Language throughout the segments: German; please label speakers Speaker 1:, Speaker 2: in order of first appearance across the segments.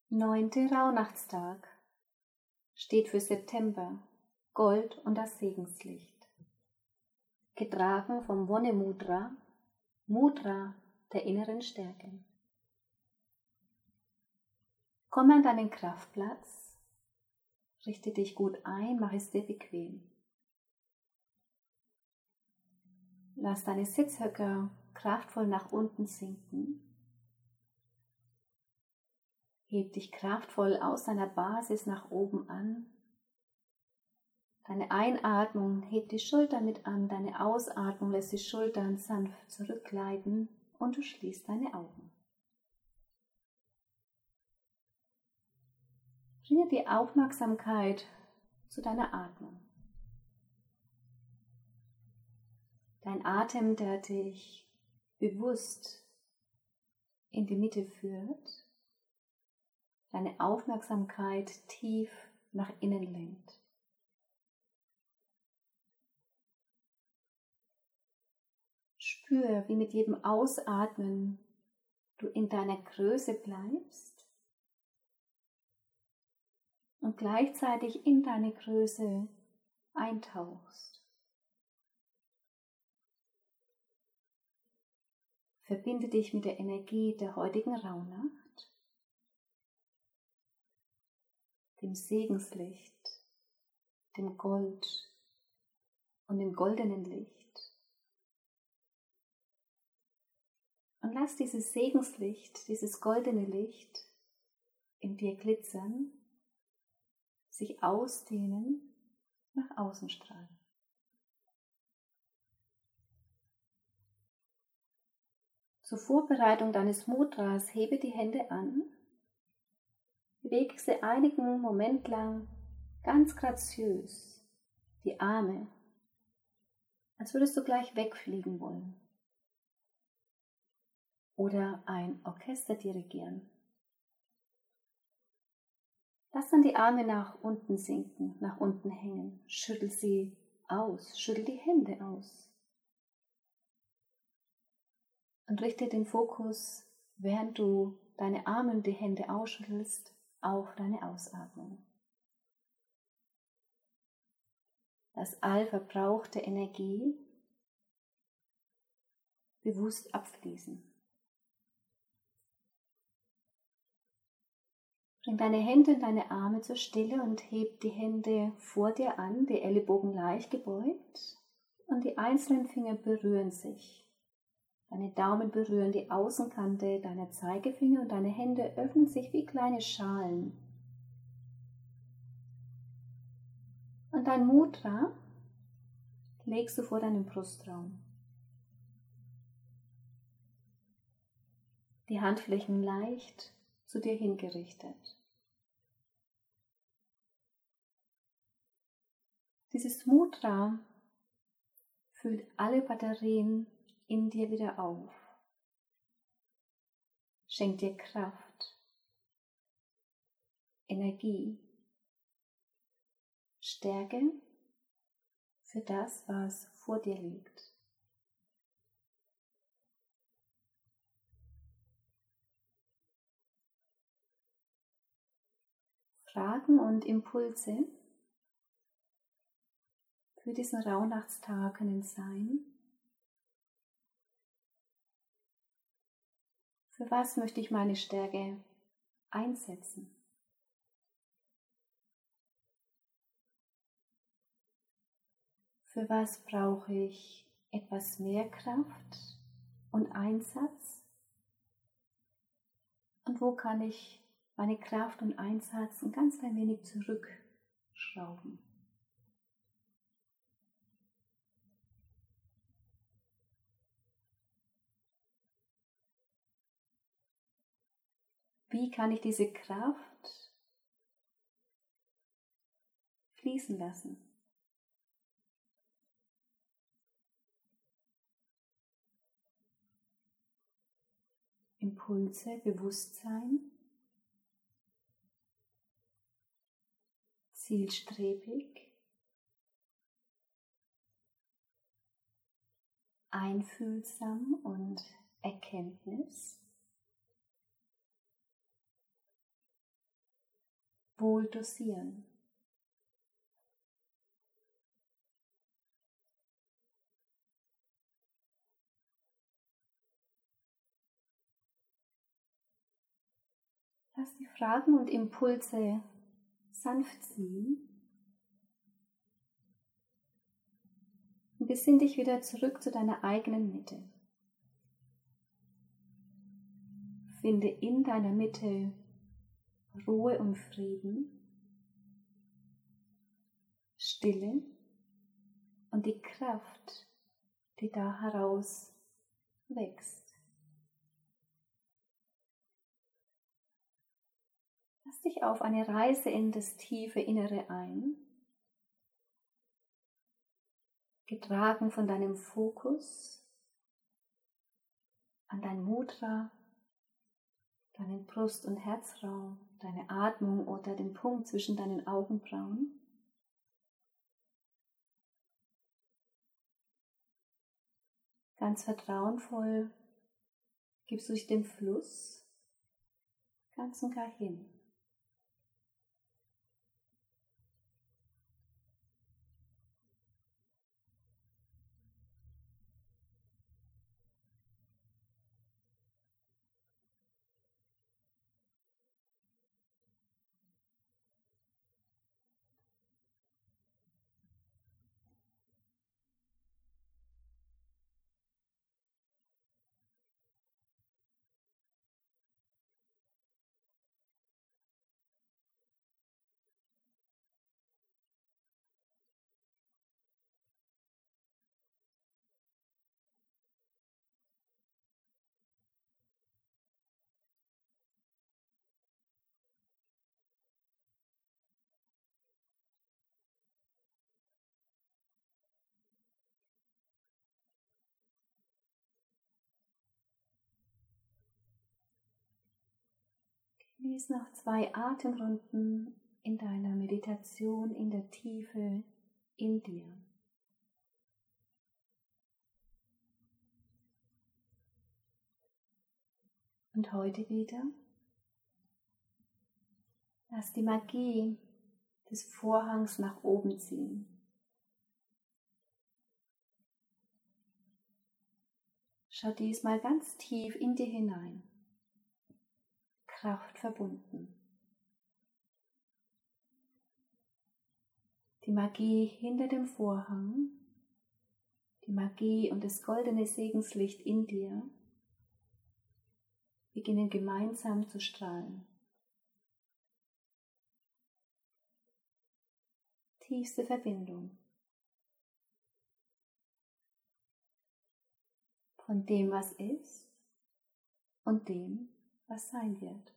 Speaker 1: 9. Rauhnachtstag steht für September, Gold und das Segenslicht. Getragen vom Wonne-Mudra, Mudra der inneren Stärke. Komm an deinen Kraftplatz, richte dich gut ein, mach es dir bequem. Lass deine Sitzhöcker kraftvoll nach unten sinken. Heb dich kraftvoll aus deiner Basis nach oben an. Deine Einatmung hebt die Schultern mit an, deine Ausatmung lässt die Schultern sanft zurückgleiten und du schließt deine Augen. Bringe die Aufmerksamkeit zu deiner Atmung. Dein Atem, der dich bewusst in die Mitte führt, deine Aufmerksamkeit tief nach innen lenkt. Spür, wie mit jedem Ausatmen du in deiner Größe bleibst und gleichzeitig in deine Größe eintauchst. Verbinde dich mit der Energie der heutigen Rauhnacht, dem Segenslicht, dem Gold und dem goldenen Licht. Und lass dieses Segenslicht, dieses goldene Licht in dir glitzern, sich ausdehnen, nach außen strahlen. Zur Vorbereitung deines Mudras hebe die Hände an, bewege sie einigen Moment lang ganz graziös, die Arme, als würdest du gleich wegfliegen wollen oder ein Orchester dirigieren. Lass dann die Arme nach unten sinken, nach unten hängen, schüttel sie aus, schüttel die Hände aus. Und richte den Fokus, während du deine Arme und die Hände ausschüttelst, auf deine Ausatmung. Lass all verbrauchte Energie bewusst abfließen. Bring deine Hände und deine Arme zur Stille und heb die Hände vor dir an, die Ellenbogen leicht gebeugt und die einzelnen Finger berühren sich. Deine Daumen berühren die Außenkante deiner Zeigefinger und deine Hände öffnen sich wie kleine Schalen. Und dein Mudra legst du vor deinem Brustraum. Die Handflächen leicht zu dir hingerichtet. Dieses Mudra füllt alle Batterien in dir wieder auf. Schenkt dir Kraft, Energie, Stärke für das, was vor dir liegt. Fragen und Impulse für diesen Rauhnachtstag können sein: Für was möchte ich meine Stärke einsetzen? Für was brauche ich etwas mehr Kraft und Einsatz? Und wo kann ich meine Kraft und Einsatz ein ganz klein wenig zurückschrauben? Wie kann ich diese Kraft fließen lassen? Impulse, Bewusstsein, zielstrebig, einfühlsam und Erkenntnis. wohl dosieren. Lass die Fragen und Impulse sanft ziehen und besinn dich wieder zurück zu deiner eigenen Mitte. Finde in deiner Mitte Ruhe und Frieden, Stille und die Kraft, die da heraus wächst. Lass dich auf eine Reise in das tiefe Innere ein, getragen von deinem Fokus an dein Mudra, deinen Brust- und Herzraum, deine Atmung oder den Punkt zwischen deinen Augenbrauen. Ganz vertrauensvoll gibst du dich dem Fluss ganz und gar hin. Genieß noch 2 Atemrunden in deiner Meditation in der Tiefe in dir. Und heute wieder, lass die Magie des Vorhangs nach oben ziehen. Schau diesmal ganz tief in dir hinein. Kraft verbunden. Die Magie hinter dem Vorhang, die Magie und das goldene Segenslicht in dir beginnen gemeinsam zu strahlen. Tiefste Verbindung von dem, was ist und dem, was sein wird.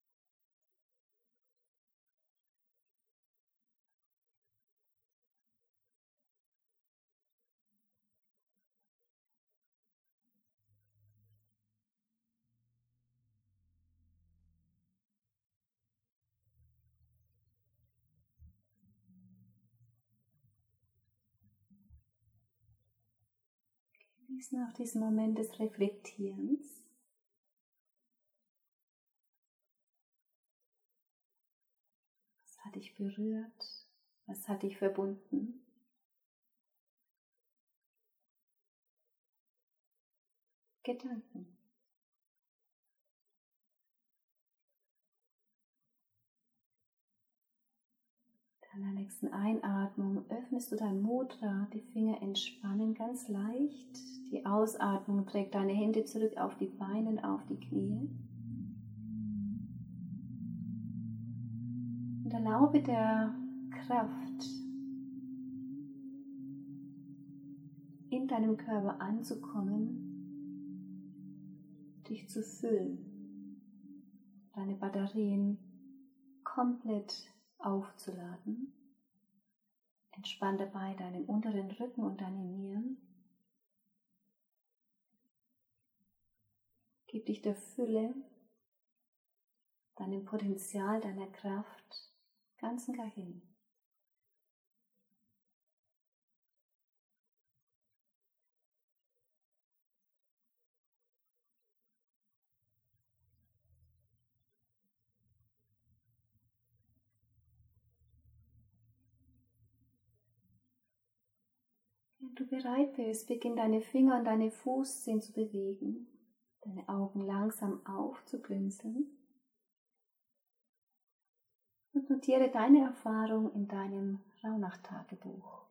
Speaker 1: Genieß noch diesen Moment des Reflektierens. Was hat dich berührt? Was hat dich verbunden? Gedanken. An der nächsten Einatmung öffnest du dein Mudra, die Finger entspannen ganz leicht. Die Ausatmung trägt deine Hände zurück auf die Beine, auf die Knie. Und erlaube der Kraft in deinem Körper anzukommen, dich zu füllen, deine Batterien komplett aufzuladen. Entspann dabei deinen unteren Rücken und deine Nieren. Gib dich der Fülle, deinem Potenzial, deiner Kraft ganz und gar hin. Wenn du bereit bist, beginn deine Finger und deine Fußzehen zu bewegen, deine Augen langsam aufzublinzeln und notiere deine Erfahrung in deinem Rauhnacht-Tagebuch.